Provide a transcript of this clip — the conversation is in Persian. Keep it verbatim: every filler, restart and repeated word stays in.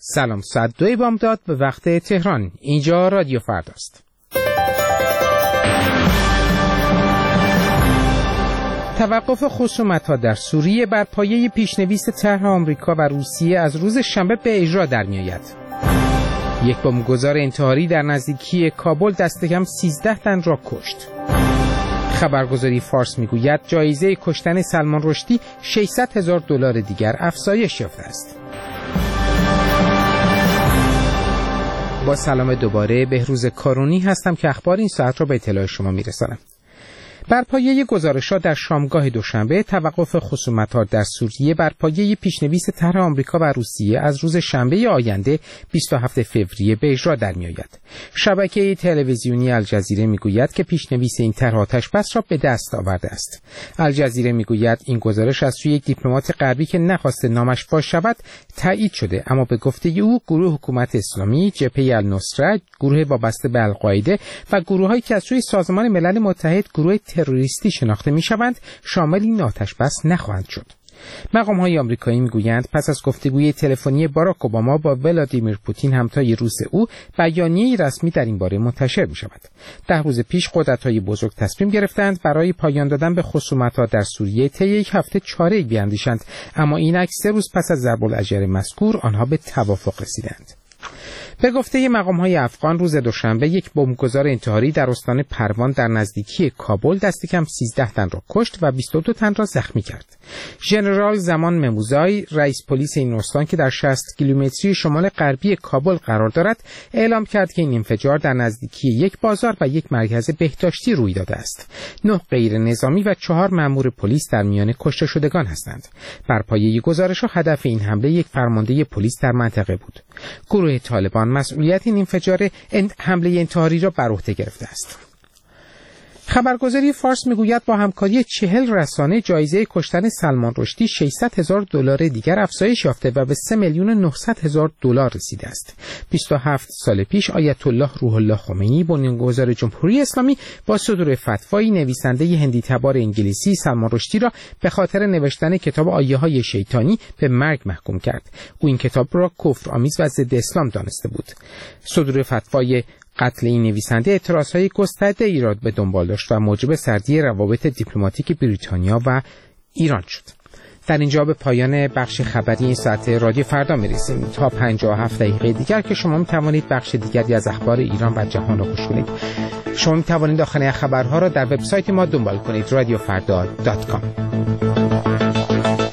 سلام، ساعت دوی بامداد به وقت تهران. اینجا رادیو فرداست. توقف خصومت‌ها در سوریه بر پایه پیشنویس طرح آمریکا و روسیه از روز شنبه به اجرا در می‌آید. یک بمبگذار انتحاری در نزدیکی کابل دست کم سیزده تن را کشت. خبرگزاری فارس میگوید جایزه کشتن سلمان رشدی ششصد هزار دلار دیگر افزایش یافته است. با سلام دوباره، بهروز کارونی هستم که اخبار این ساعت را به اطلاع شما میرسانم. بر پایه گزارش‌ها در شامگاه دوشنبه، توقف خصومت‌ها در سوریه بر پایه پیشنویس طرح آمریکا و روسیه از روز شنبه آینده بیست و هفتم فوریه به اجرا در می‌آید. شبکه تلویزیونی الجزیره می‌گوید که پیشنویس این طرح آتش‌بس را به دست آورده است. الجزیره می‌گوید این گزارش از سوی یک دیپلمات غربی که نخواست نامش فاش شود تایید شده، اما به گفته او گروه حکومت اسلامی، جبهه النصره، گروه وابسته به القاعده و گروه‌هایی که از سوی سازمان ملل متحد گروه تروریستی شناخته می‌شوند شامل این آتش‌بس نخواهند شد. مقام‌های آمریکایی می‌گویند پس از گفتگوی تلفنی باراک اوباما با ولادیمیر پوتین همتای روس او، بیانیه‌ای رسمی در این باره منتشر می‌شود. ده روز پیش قدرت‌های بزرگ تصمیم گرفتند برای پایان دادن به خصومت‌ها در سوریه طی یک هفته چاره‌ای بیاندیشند، اما اینک سه روز پس از ضرب العجر مذکور آنها به توافق رسیدند. به گفته مقام‌های افغان، روز دوشنبه یک بمبگذار انتحاری در استان پروان در نزدیکی کابل دست کم سیزده تن را کشت و بیست و دو تن را زخمی کرد. ژنرال زمان مموزای، رئیس پلیس این استان که در شصت کیلومتری شمال غربی کابل قرار دارد، اعلام کرد که این انفجار در نزدیکی یک بازار و یک مرکز بهداشتی روی داده است. نه غیر نظامی و چهار مأمور پلیس در میان کشته شدگان هستند. بر پایه گزارش‌ها هدف این حمله یک فرمانده پلیس در منطقه بود. گروه طالبان مسئولیت این انفجار حمله انتحاری را بر عهده گرفته است. خبرگزاری فارس میگوید با همکاری چهل رسانه جایزه کشتن سلمان رشدی ششصد هزار دلار دیگر افزایش یافته و به سه میلیون و نهصد هزار دلار رسیده است. بیست و هفت سال پیش آیت الله روح الله خمینی، بنیانگذار جمهوری اسلامی، با صدور فتوایی نویسنده هندی تبار انگلیسی سلمان رشدی را به خاطر نوشتن کتاب آیه‌های شیطانی به مرگ محکوم کرد. او این کتاب را کفرآمیز و ضد اسلام دانسته بود. صدور فتوای قتل این نویسنده اعتراضهای گسترده ایراد به دنبال داشت و موجب سردی روابط دیپلماتیک بریتانیا و ایران شد. در اینجا به پایان بخش خبری این ساعت رادیو فردا میرسیم. تا پنجاه و هفت دقیقه دیگر که شما می توانید بخش دیگری از اخبار ایران و جهان را گوش کنید. شما می توانید آخرین خبرها را در وبسایت ما دنبال کنید رادیو فردا دات کام.